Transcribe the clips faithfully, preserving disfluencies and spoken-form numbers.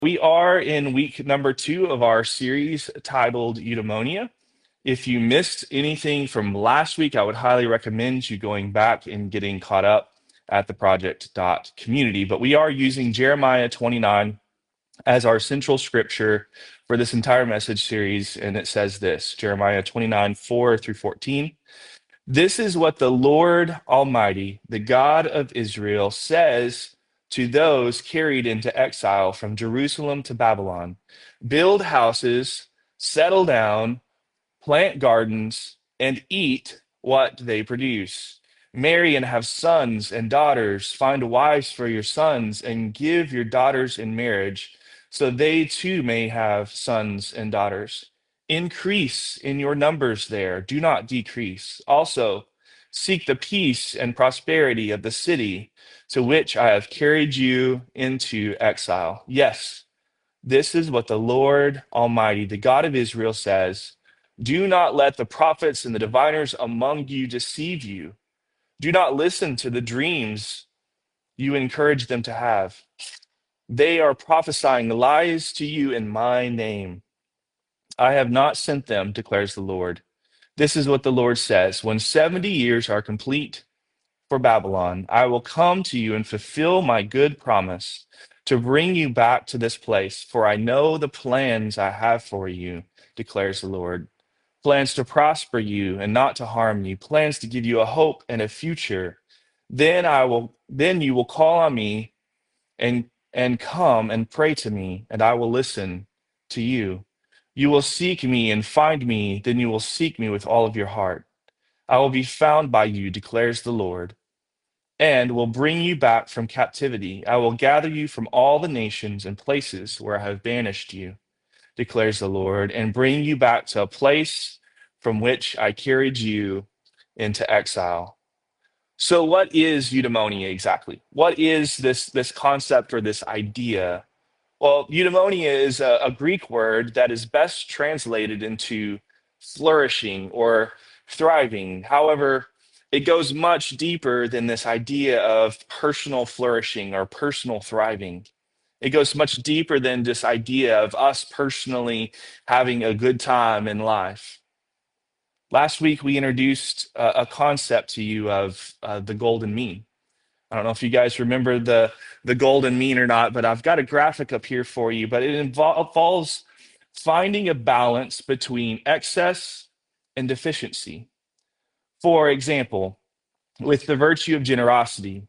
We are in week number two of our series titled Eudaimonia. If you missed anything from last week, I would highly recommend you going back and getting caught up at the project dot community. But we are using Jeremiah twenty-nine as our central scripture for this entire message series. And it says this, Jeremiah twenty-nine, four through fourteen. This is what the Lord Almighty, the God of Israel, says to those carried into exile from Jerusalem to Babylon: build houses, settle down, plant gardens, and eat what they produce. Marry and have sons and daughters. Find wives for your sons and give your daughters in marriage, so they too may have sons and daughters. Increase in your numbers there, do not decrease. Also, seek the peace and prosperity of the city to which I have carried you into exile. Yes, this is what the Lord Almighty, the God of Israel, says. Do not let the prophets and the diviners among you deceive you. Do not listen to the dreams you encourage them to have. They are prophesying lies to you in my name. I have not sent them, declares the Lord. This is what the Lord says: when seventy years are complete for Babylon, I will come to you and fulfill my good promise to bring you back to this place, for I know the plans I have for you, declares the Lord. Plans to prosper you and not to harm you, plans to give you a hope and a future. Then I will then you will call on me and and come and pray to me, and I will listen to you. You will seek me and find me, then you will seek me with all of your heart. I will be found by you, declares the Lord, and will bring you back from captivity. I will gather you from all the nations and places where I have banished you, declares the Lord, and bring you back to a place from which I carried you into exile. So, what is eudaimonia exactly? What is this, this concept or this idea? Well, eudaimonia is a, a Greek word that is best translated into flourishing or thriving. However, it goes much deeper than this idea of personal flourishing or personal thriving. It goes much deeper than this idea of us personally having a good time in life. Last week, we introduced uh, a concept to you of uh, the golden mean. I don't know if you guys remember the, the golden mean or not, but I've got a graphic up here for you. But it invol- involves finding a balance between excess and deficiency. For example, with the virtue of generosity,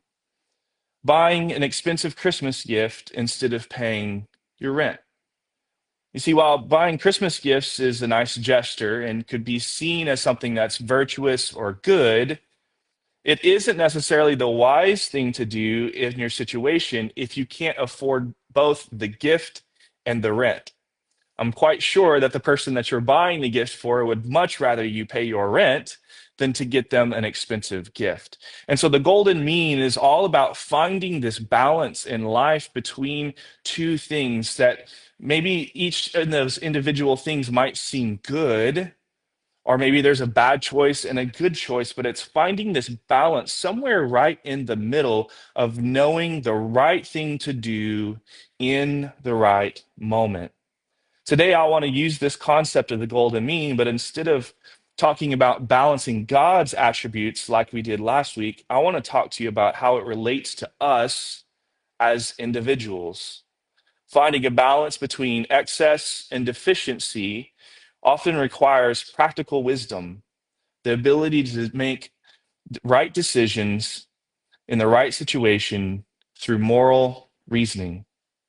buying an expensive Christmas gift instead of paying your rent. You see, while buying Christmas gifts is a nice gesture and could be seen as something that's virtuous or good, it isn't necessarily the wise thing to do in your situation if you can't afford both the gift and the rent. I'm quite sure that the person that you're buying the gift for would much rather you pay your rent than to get them an expensive gift. And so the golden mean is all about finding this balance in life between two things that maybe each of those individual things might seem good, or maybe there's a bad choice and a good choice, but it's finding this balance somewhere right in the middle of knowing the right thing to do in the right moment. Today, I want to use this concept of the golden mean, but instead of talking about balancing God's attributes like we did last week, I want to talk to you about how it relates to us as individuals. Finding a balance between excess and deficiency often requires practical wisdom, the ability to make right decisions in the right situation through moral reasoning.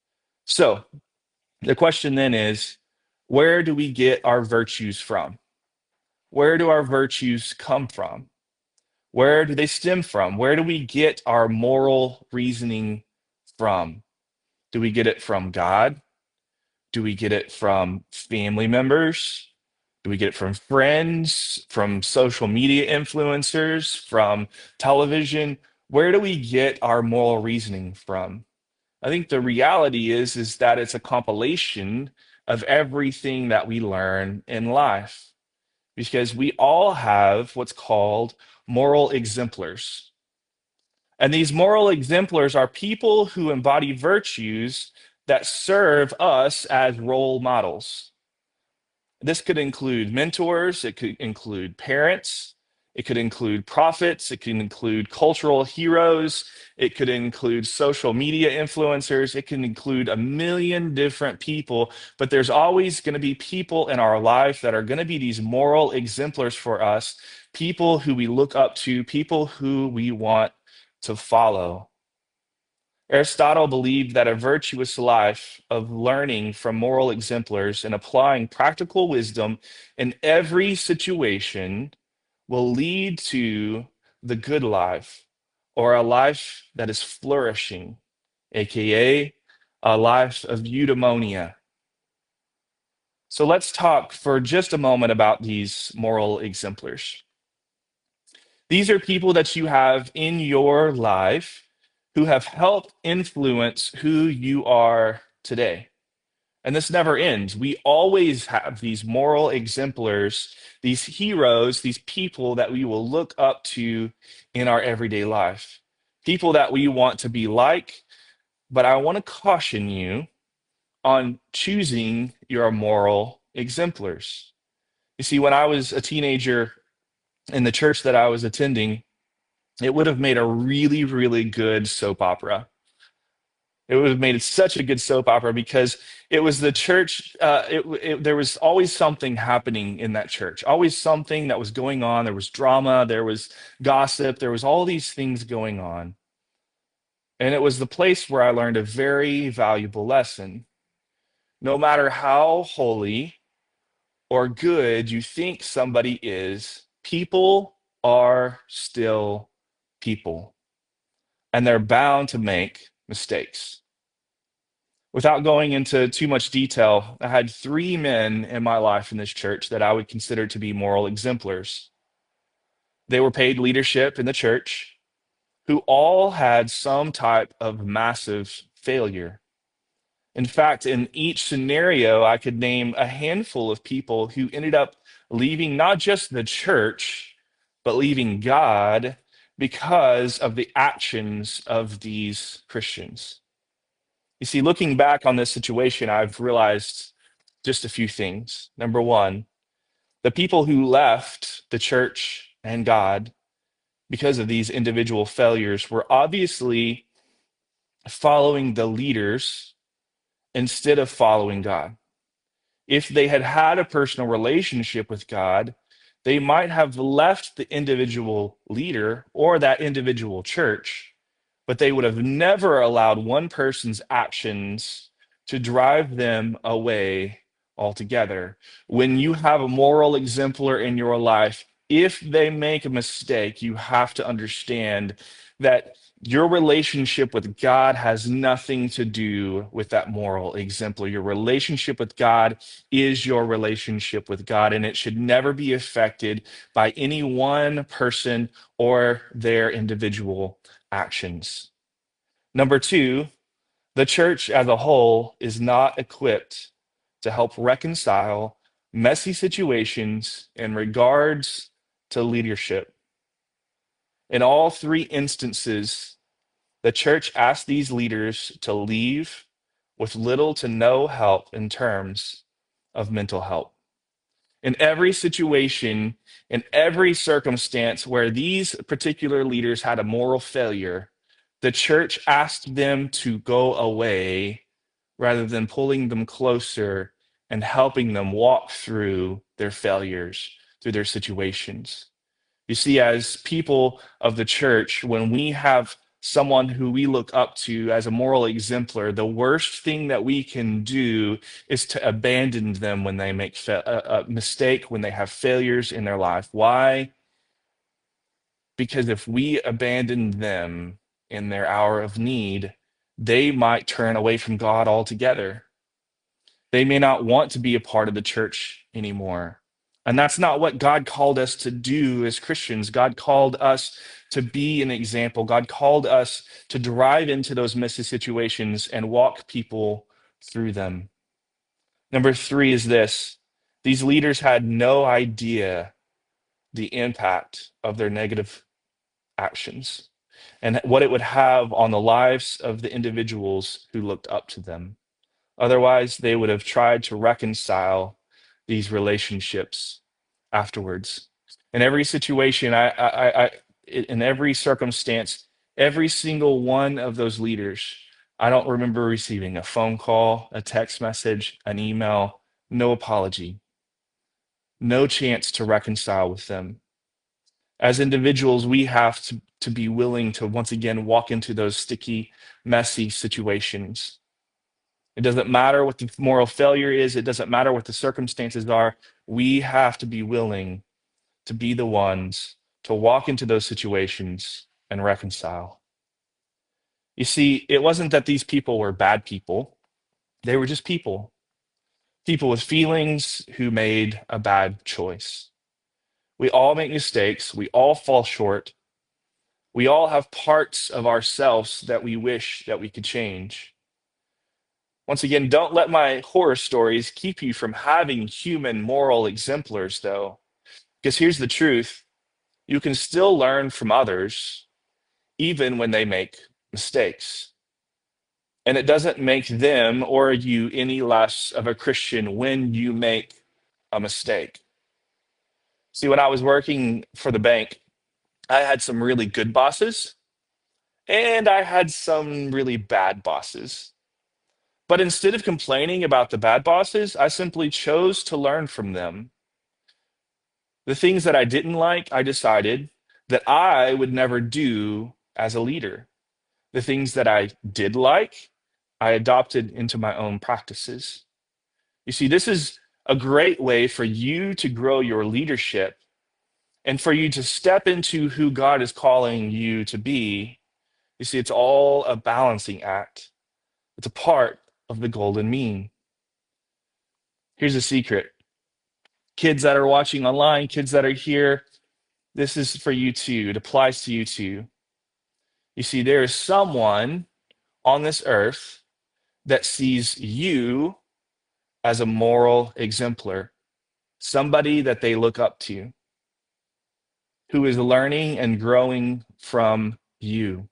So, the question then is, where do we get our virtues from? Where do our virtues come from? Where do they stem from? Where do we get our moral reasoning from? Do we get it from God? Do we get it from family members? Do we get it from friends, from social media influencers, from television? Where do we get our moral reasoning from? I think the reality is is that it's a compilation of everything that we learn in life, because we all have what's called moral exemplars. And these moral exemplars are people who embody virtues that serve us as role models. This could include mentors, it could include parents, it could include prophets, it could include cultural heroes, it could include social media influencers, it can include a million different people, but there's always going to be people in our life that are going to be these moral exemplars for us, people who we look up to, people who we want to follow. Aristotle believed that a virtuous life of learning from moral exemplars and applying practical wisdom in every situation will lead to the good life, or a life that is flourishing, aka a life of eudaimonia. So let's talk for just a moment about these moral exemplars. These are people that you have in your life who have helped influence who you are today. And this never ends. We always have these moral exemplars, these heroes, these people that we will look up to in our everyday life, people that we want to be like. But I want to caution you on choosing your moral exemplars. You see, when I was a teenager in the church that I was attending, it would have made a really, really good soap opera. It would have made such a good soap opera because it was the church. Uh, it, it, there was always something happening in that church, always something that was going on. There was drama, there was gossip, there was all these things going on. And it was the place where I learned a very valuable lesson. No matter how holy or good you think somebody is, people are still people, and they're bound to make mistakes. Without going into too much detail, I had three men in my life in this church that I would consider to be moral exemplars. They were paid leadership in the church who all had some type of massive failure. In fact, in each scenario, I could name a handful of people who ended up leaving not just the church, but leaving God because of the actions of these Christians. You see, looking back on this situation, I've realized just a few things. Number one, the people who left the church and God because of these individual failures were obviously following the leaders instead of following God. If they had had a personal relationship with God, they might have left the individual leader or that individual church, but they would have never allowed one person's actions to drive them away altogether. When you have a moral exemplar in your life, if they make a mistake, you have to understand that your relationship with God has nothing to do with that moral exemplar. Your relationship with God is your relationship with God, and it should never be affected by any one person or their individual actions. Number two, the church as a whole is not equipped to help reconcile messy situations in regards to leadership. In all three instances, the church asked these leaders to leave with little to no help in terms of mental health. In every situation, in every circumstance where these particular leaders had a moral failure, the church asked them to go away rather than pulling them closer and helping them walk through their failures, through their situations. You see, as people of the church, when we have someone who we look up to as a moral exemplar, the worst thing that we can do is to abandon them when they make fa- a, a mistake, when they have failures in their life. Why? Because if we abandon them in their hour of need, they might turn away from God altogether. They may not want to be a part of the church anymore. And that's not what God called us to do as Christians. God called us to be an example. God called us to drive into those messy situations and walk people through them. Number three is this: these leaders had no idea the impact of their negative actions and what it would have on the lives of the individuals who looked up to them. Otherwise, they would have tried to reconcile these relationships afterwards. In every situation, I, I, I, in every circumstance, every single one of those leaders, I don't remember receiving a phone call, a text message, an email, no apology, no chance to reconcile with them. As individuals, we have to, to be willing to once again walk into those sticky, messy situations. It doesn't matter what the moral failure is, it doesn't matter what the circumstances are. We have to be willing to be the ones to walk into those situations and reconcile. You see, it wasn't that these people were bad people, they were just people, people with feelings who made a bad choice. We all make mistakes, we all fall short, we all have parts of ourselves that we wish that we could change. Once again, don't let my horror stories keep you from having human moral exemplars, though, because here's the truth: you can still learn from others even when they make mistakes. And it doesn't make them or you any less of a Christian when you make a mistake. See, when I was working for the bank, I had some really good bosses and I had some really bad bosses. But instead of complaining about the bad bosses, I simply chose to learn from them. The things that I didn't like, I decided that I would never do as a leader. The things that I did like, I adopted into my own practices. You see, this is a great way for you to grow your leadership and for you to step into who God is calling you to be. You see, it's all a balancing act. It's a part of the golden mean. Here's a secret. Kids that are watching online, kids that are here, this is for you too. It applies to you too. You see, there is someone on this earth that sees you as a moral exemplar, somebody that they look up to, who is learning and growing from you,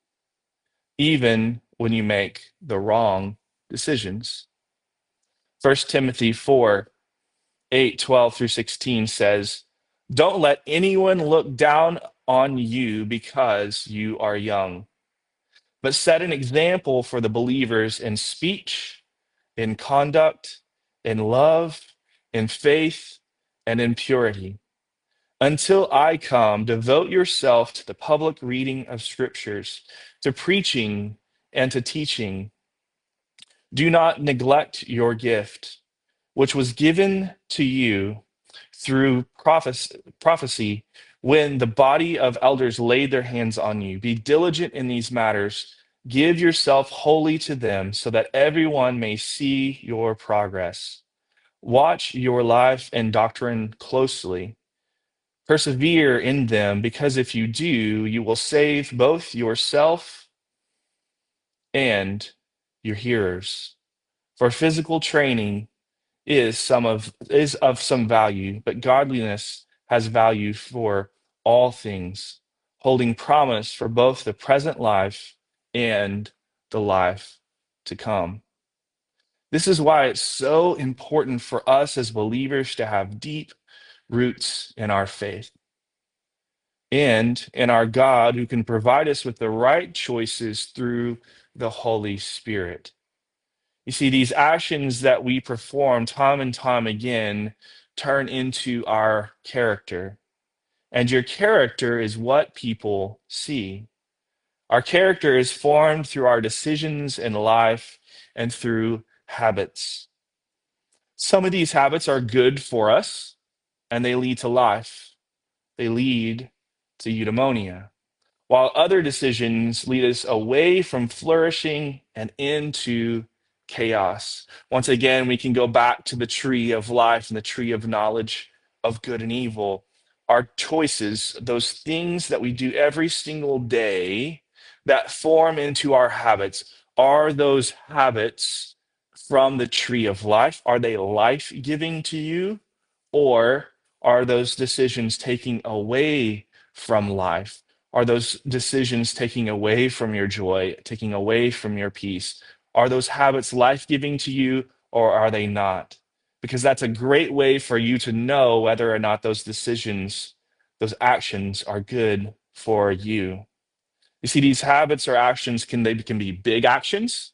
even when you make the wrong decisions. First Timothy four, eight, twelve through sixteen says, "Don't let anyone look down on you because you are young, but set an example for the believers in speech, in conduct, in love, in faith, and in purity. Until I come, devote yourself to the public reading of scriptures, to preaching and to teaching. Do not neglect your gift, which was given to you through prophes- prophecy when the body of elders laid their hands on you. Be diligent in these matters. Give yourself wholly to them so that everyone may see your progress. Watch your life and doctrine closely. Persevere in them, because if you do, you will save both yourself and your hearers. For physical training is some of is of some value, but godliness has value for all things, holding promise for both the present life and the life to come." This is why it's so important for us as believers to have deep roots in our faith and in our God, who can provide us with the right choices through the Holy Spirit. You see, these actions that we perform time and time again turn into our character. And your character is what people see. Our character is formed through our decisions in life and through habits. Some of these habits are good for us and they lead to life. They lead to eudaimonia, while other decisions lead us away from flourishing and into chaos. Once again, we can go back to the tree of life and the tree of knowledge of good and evil. Our choices, those things that we do every single day that form into our habits, are those habits from the tree of life? Are they life giving to you? Or are those decisions taking away from life? Are those decisions taking away from your joy, taking away from your peace? Are those habits life-giving to you or are they not? Because that's a great way for you to know whether or not those decisions, those actions are good for you. You see, these habits or actions can they can be big actions,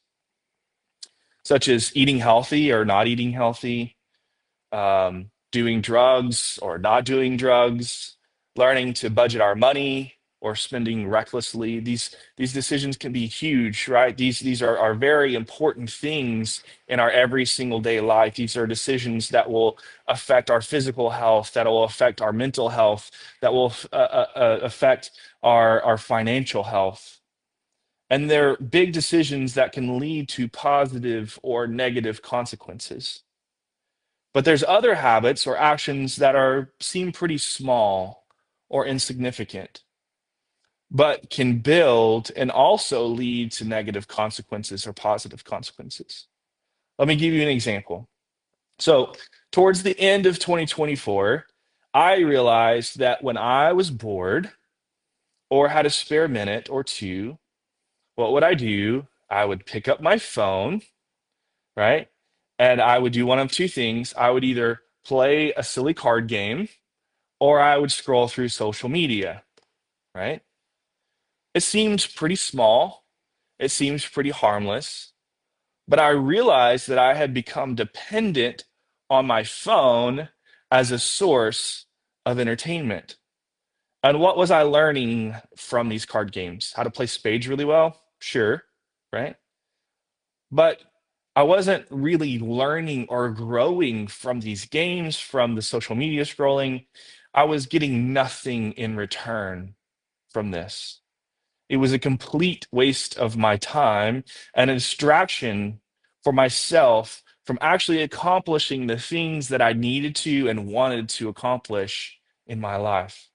such as eating healthy or not eating healthy, um, doing drugs or not doing drugs, learning to budget our money or spending recklessly. These these decisions can be huge, right? These these are, are very important things in our every single day life. These are decisions that will affect our physical health, that will affect our mental health, that will uh, uh, uh, affect our, our financial health. And they're big decisions that can lead to positive or negative consequences. But there's other habits or actions that are seem pretty small or insignificant, but can build and also lead to negative consequences or positive consequences. Let me give you an example. So, towards the end of twenty twenty-four, I realized that when I was bored or had a spare minute or two, what would I do? I would pick up my phone, right? And I would do one of two things. I would either play a silly card game or I would scroll through social media, right? It seems pretty small, it seems pretty harmless, but I realized that I had become dependent on my phone as a source of entertainment. And what was I learning from these card games? How to play spades really well? Sure, right? But I wasn't really learning or growing from these games, from the social media scrolling. I was getting nothing in return from this. It was a complete waste of my time and a distraction for myself from actually accomplishing the things that I needed to and wanted to accomplish in my life.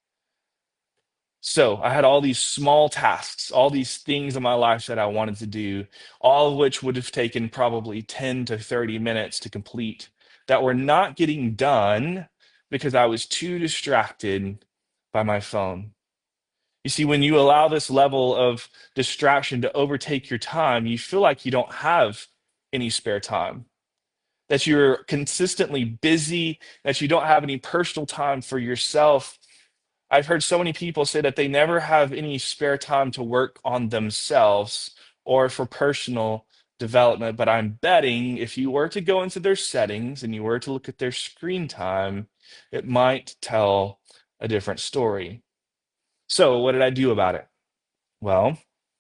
So I had all these small tasks, all these things in my life that I wanted to do, all of which would have taken probably ten to thirty minutes to complete, that were not getting done because I was too distracted by my phone. You see, when you allow this level of distraction to overtake your time, you feel like you don't have any spare time, that you're consistently busy, that you don't have any personal time for yourself. I've heard so many people say that they never have any spare time to work on themselves or for personal development. But I'm betting if you were to go into their settings and you were to look at their screen time, it might tell a different story. So, what did I do about it? Well,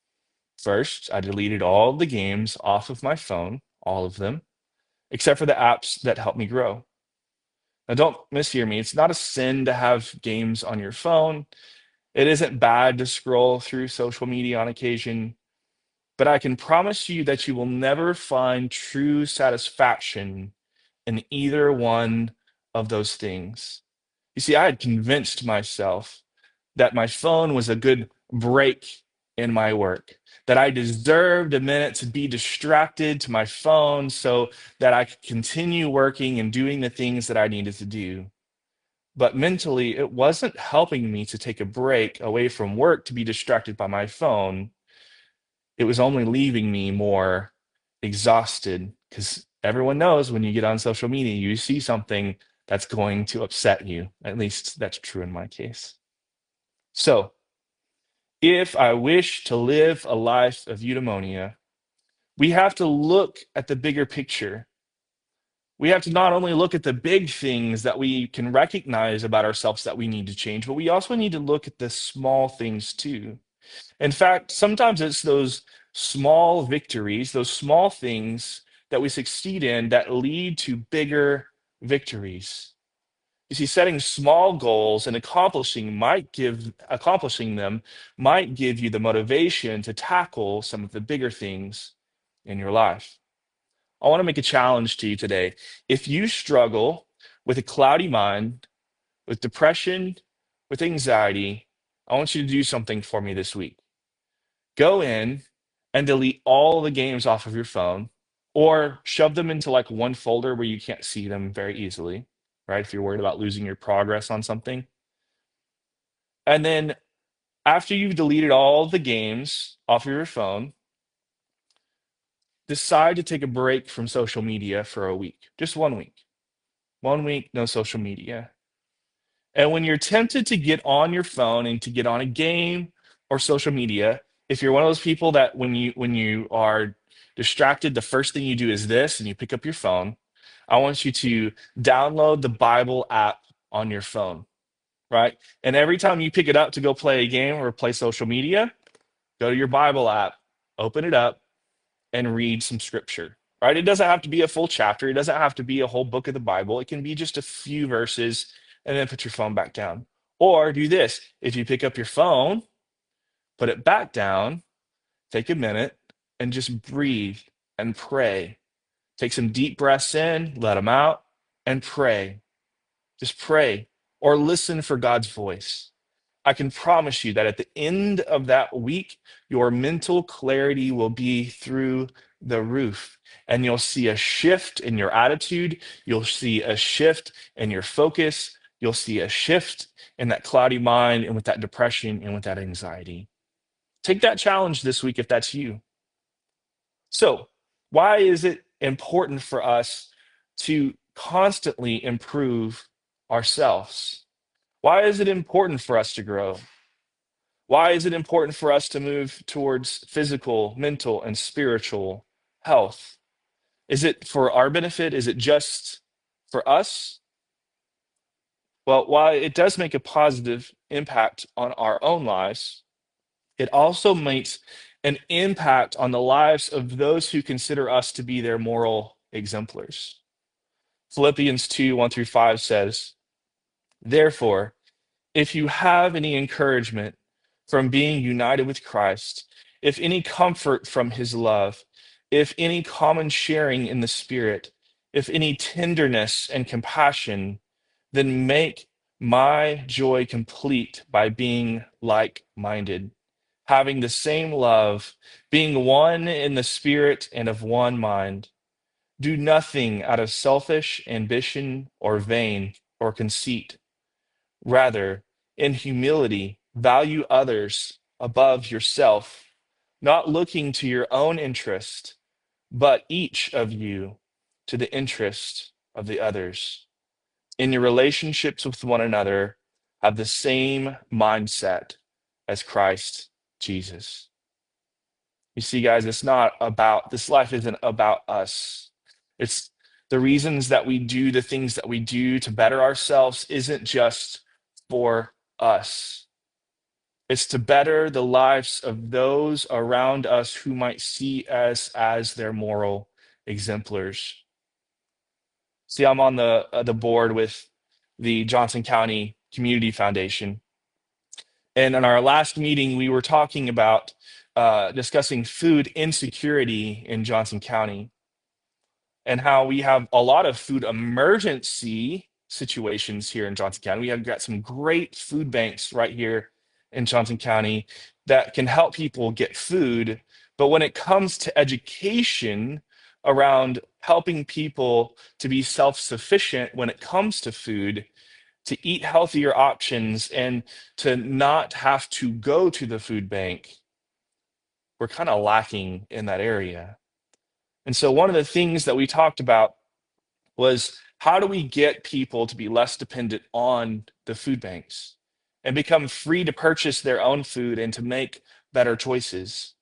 first, I deleted all the games off of my phone, all of them, except for the apps that help me grow. Now, don't mishear me. It's not a sin to have games on your phone. It isn't bad to scroll through social media on occasion, but I can promise you that you will never find true satisfaction in either one of those things. You see, I had convinced myself that my phone was a good break in my work, that I deserved a minute to be distracted to my phone so that I could continue working and doing the things that I needed to do. But mentally, it wasn't helping me to take a break away from work to be distracted by my phone. It was only leaving me more exhausted because everyone knows when you get on social media, you see something that's going to upset you. At least that's true in my case. So, if I wish to live a life of eudaimonia, we have to look at the bigger picture. We have to not only look at the big things that we can recognize about ourselves that we need to change, but we also need to look at the small things too. In fact, sometimes it's those small victories, those small things that we succeed in that lead to bigger victories. You see, setting small goals and accomplishing might give accomplishing them might give you the motivation to tackle some of the bigger things in your life. I want to make a challenge to you today. If you struggle with a cloudy mind, with depression, with anxiety, I want you to do something for me this week. Go in and delete all the games off of your phone or shove them into like one folder where you can't see them very easily, right? If you're worried about losing your progress on something. And then after you've deleted all the games off of your phone, decide to take a break from social media for a week, just one week. One week, no social media. And when you're tempted to get on your phone and to get on a game or social media, if you're one of those people that when you when you are distracted, the first thing you do is this and you pick up your phone, I want you to download the Bible app on your phone, right? And every time you pick it up to go play a game or play social media, go to your Bible app, open it up, and read some scripture, right? It doesn't have to be a full chapter. It doesn't have to be a whole book of the Bible. It can be just a few verses and then put your phone back down. Or do this. If you pick up your phone, put it back down, take a minute and just breathe and pray. Take some deep breaths in, let them out, and pray. Just pray or listen for God's voice. I can promise you that at the end of that week, your mental clarity will be through the roof. And you'll see a shift in your attitude. You'll see a shift in your focus. You'll see a shift in that cloudy mind and with that depression and with that anxiety. Take that challenge this week if that's you. So, why is it important for us to constantly improve ourselves? Why is it important for us to grow? Why is it important for us to move towards physical, mental, and spiritual health? Is it for our benefit? Is it just for us? Well, while it does make a positive impact on our own lives, it also makes an impact on the lives of those who consider us to be their moral exemplars. Philippians two one through five says, therefore, if you have any encouragement from being united with Christ, if any comfort from his love, if any common sharing in the Spirit, if any tenderness and compassion, then make my joy complete by being like minded, having the same love, being one in the Spirit and of one mind. Do nothing out of selfish ambition or vain or conceit. Rather, in humility, value others above yourself, not looking to your own interest, but each of you to the interest of the others. In your relationships with one another, have the same mindset as Christ Jesus. You see, guys, it's not about, this life isn't about us. It's the reasons that we do the things that we do to better ourselves isn't just for us. It's to better the lives of those around us who might see us as their moral exemplars. See, I'm on the uh, the board with the Johnson County Community Foundation. And in our last meeting, we were talking about uh, discussing food insecurity in Johnson County and how we have a lot of food emergency situations here in Johnson County. We have got some great food banks right here in Johnson County that can help people get food. But when it comes to education around helping people to be self-sufficient when it comes to food, to eat healthier options and to not have to go to the food bank, we're kind of lacking in that area. And so one of the things that we talked about was how do we get people to be less dependent on the food banks and become free to purchase their own food and to make better choices?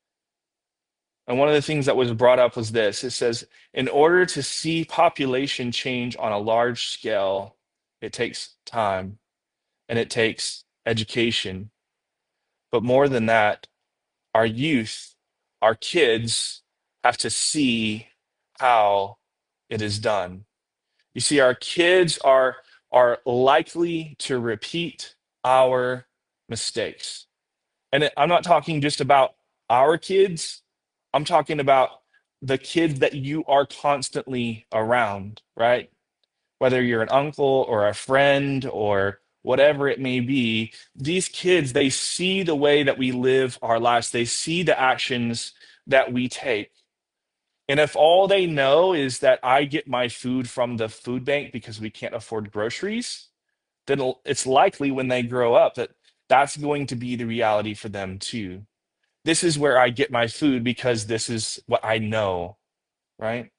And one of the things that was brought up was this. It says, in order to see population change on a large scale, it takes time and it takes education. But more than that, our youth, our kids have to see how it is done. You see, our kids are, are likely to repeat our mistakes. And it- I'm not talking just about our kids, I'm talking about the kids that you are constantly around, right? Whether you're an uncle or a friend or whatever it may be, these kids, they see the way that we live our lives. They see the actions that we take. And if all they know is that I get my food from the food bank because we can't afford groceries, then it'll- it's likely when they grow up that that's going to be the reality for them too. This is where I get my food because this is what I know, right?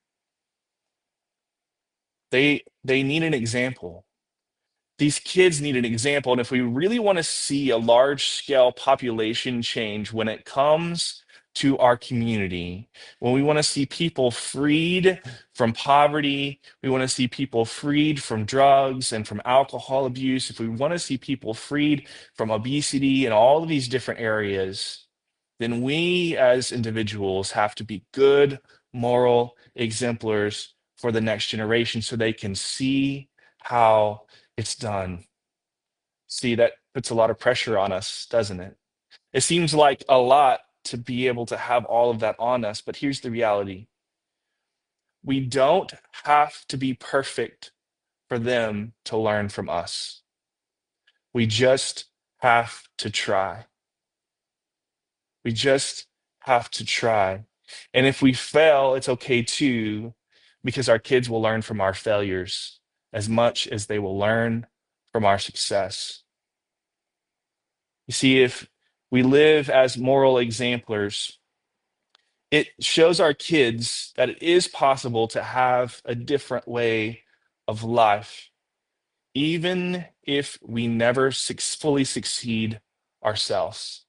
They they need an example. These kids need an example. And if we really want to see a large scale population change when it comes to our community, when we want to see people freed from poverty, we want to see people freed from drugs and from alcohol abuse, if we want to see people freed from obesity and all of these different areas, then we as individuals have to be good moral exemplars for the next generation so they can see how it's done. See, that puts a lot of pressure on us, doesn't it? It seems like a lot to be able to have all of that on us, but here's the reality. We don't have to be perfect for them to learn from us. We just have to try. We just have to try. And if we fail, it's okay too, because our kids will learn from our failures as much as they will learn from our success. You see, if we live as moral exemplars, it shows our kids that it is possible to have a different way of life, even if we never suc- fully succeed ourselves.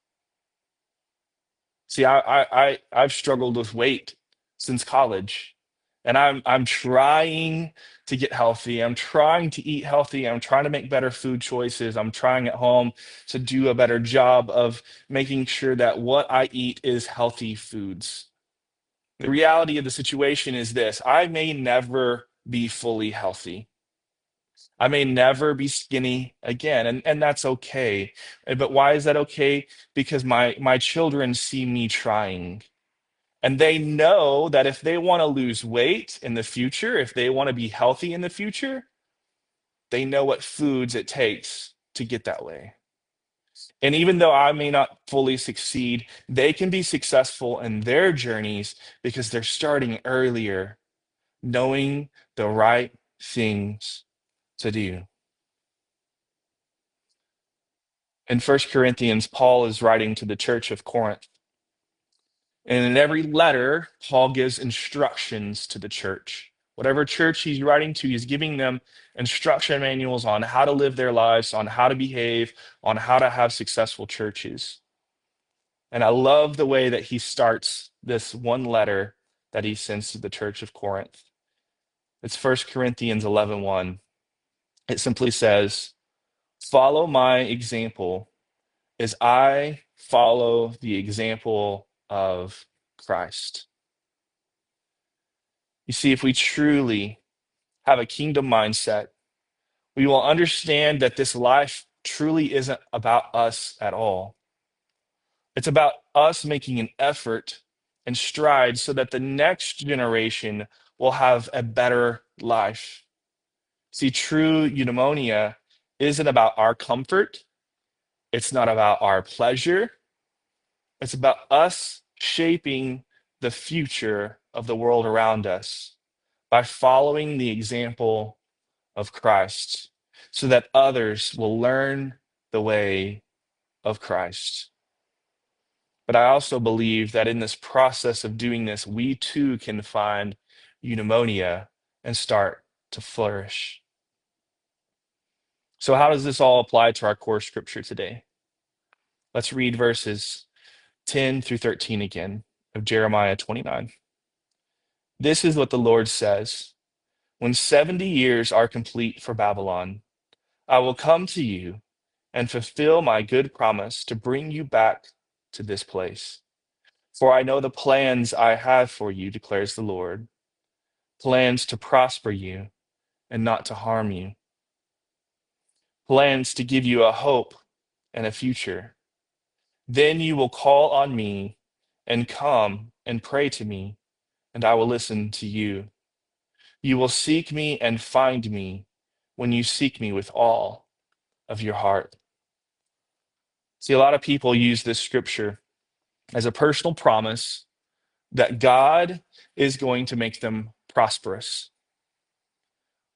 See, I, I, I, I've struggled with weight since college, and I'm, I'm trying to get healthy. I'm trying to eat healthy. I'm trying to make better food choices. I'm trying at home to do a better job of making sure that what I eat is healthy foods. The reality of the situation is this: I may never be fully healthy. I may never be skinny again, and, and that's okay. Uh, But why is that okay? Because my my children see me trying. And they know that if they want to lose weight in the future, if they want to be healthy in the future, they know what foods it takes to get that way. And even though I may not fully succeed, they can be successful in their journeys because they're starting earlier, knowing the right things to do. In First Corinthians, Paul is writing to the church of Corinth. And in every letter, Paul gives instructions to the church. Whatever church he's writing to, he's giving them instruction manuals on how to live their lives, on how to behave, on how to have successful churches. And I love the way that he starts this one letter that he sends to the church of Corinth. It's First Corinthians eleven one. It simply says, "Follow my example as I follow the example of Christ." You see, if we truly have a kingdom mindset, we will understand that this life truly isn't about us at all. It's about us making an effort and strides so that the next generation will have a better life. See, true eudaimonia isn't about our comfort, it's not about our pleasure, it's about us shaping the future of the world around us by following the example of Christ so that others will learn the way of Christ. But I also believe that in this process of doing this, we too can find eudaimonia and start to flourish. So, how does this all apply to our core scripture today? Let's read verses ten through thirteen again of Jeremiah twenty-nine. This is what the Lord says: "When seventy years are complete for Babylon, I will come to you and fulfill my good promise to bring you back to this place. For I know the plans I have for you, declares the Lord, plans to prosper you and not to harm you, plans to give you a hope and a future. Then you will call on me and come and pray to me, and I will listen to you. You will seek me and find me when you seek me with all of your heart." See, a lot of people use this scripture as a personal promise that God is going to make them prosperous.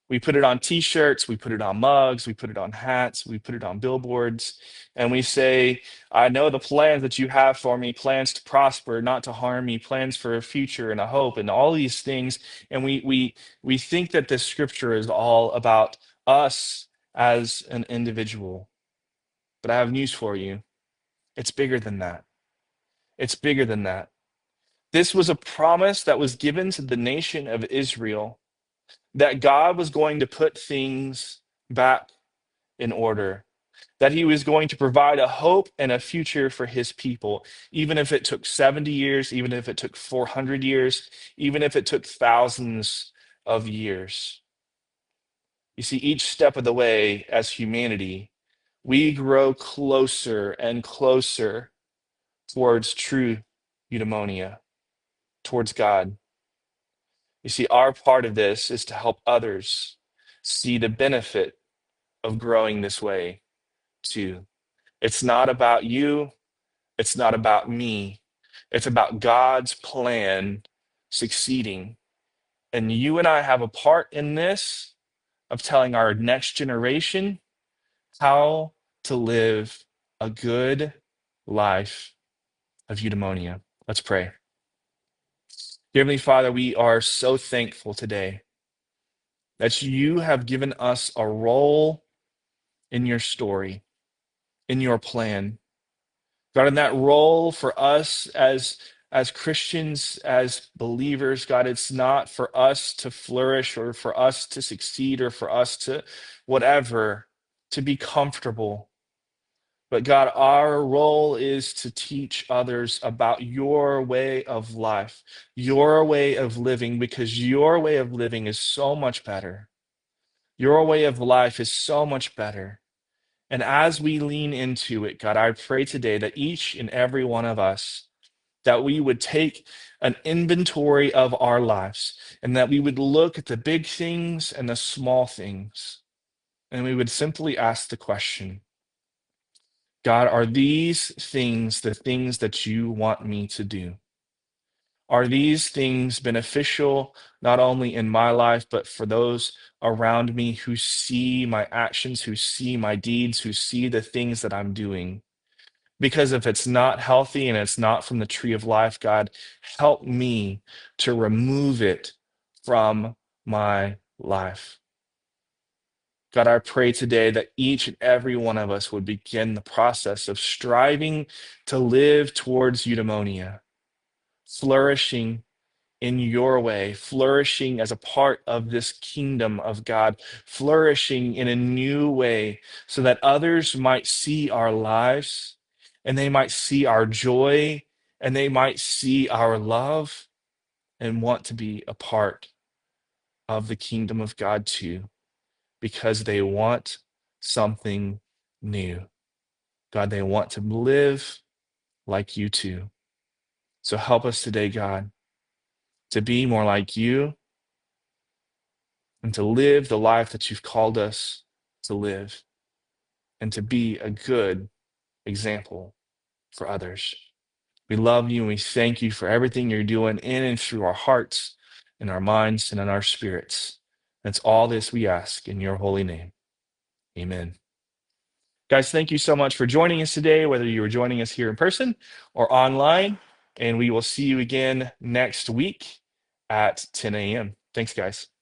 We put it on t-shirts, we put it on mugs, we put it on hats, we put it on billboards, and we say, I know the plans that you have for me, plans to prosper, not to harm me, plans for a future and a hope, and all these things. And we we we think that this scripture is all about us as an individual. But I have news for you. It's bigger than that. It's bigger than that. This was a promise that was given to the nation of Israel that God was going to put things back in order, that he was going to provide a hope and a future for his people, even if it took seventy years, even if it took four hundred years, even if it took thousands of years. You see, each step of the way as humanity, we grow closer and closer towards true eudaimonia, towards God. You see, our part of this is to help others see the benefit of growing this way too. It's not about you, it's not about me. It's about God's plan succeeding. And you and I have a part in this of telling our next generation how to live a good life of eudaimonia. Let's pray. Dear Heavenly Father, we are so thankful today that you have given us a role in your story, in your plan. God, in that role for us as, as Christians, as believers, God, it's not for us to flourish or for us to succeed or for us to whatever, to be comfortable. But God, our role is to teach others about your way of life, your way of living, because your way of living is so much better. Your way of life is so much better. And as we lean into it, God, I pray today that each and every one of us, that we would take an inventory of our lives and that we would look at the big things and the small things. And we would simply ask the question, God, are these things the things that you want me to do? Are these things beneficial not only in my life, but for those around me who see my actions, who see my deeds, who see the things that I'm doing? Because if it's not healthy and it's not from the tree of life, God, help me to remove it from my life. God, I pray today that each and every one of us would begin the process of striving to live towards eudaimonia, flourishing in your way, flourishing as a part of this kingdom of God, flourishing in a new way so that others might see our lives and they might see our joy and they might see our love and want to be a part of the kingdom of God too, because they want something new. God, they want to live like you too. So help us today, God, to be more like you and to live the life that you've called us to live and to be a good example for others. We love you and we thank you for everything you're doing in and through our hearts, in our minds, and in our spirits. That's all this we ask in your holy name. Amen. Guys, thank you so much for joining us today, whether you were joining us here in person or online. And we will see you again next week at ten a.m. Thanks, guys.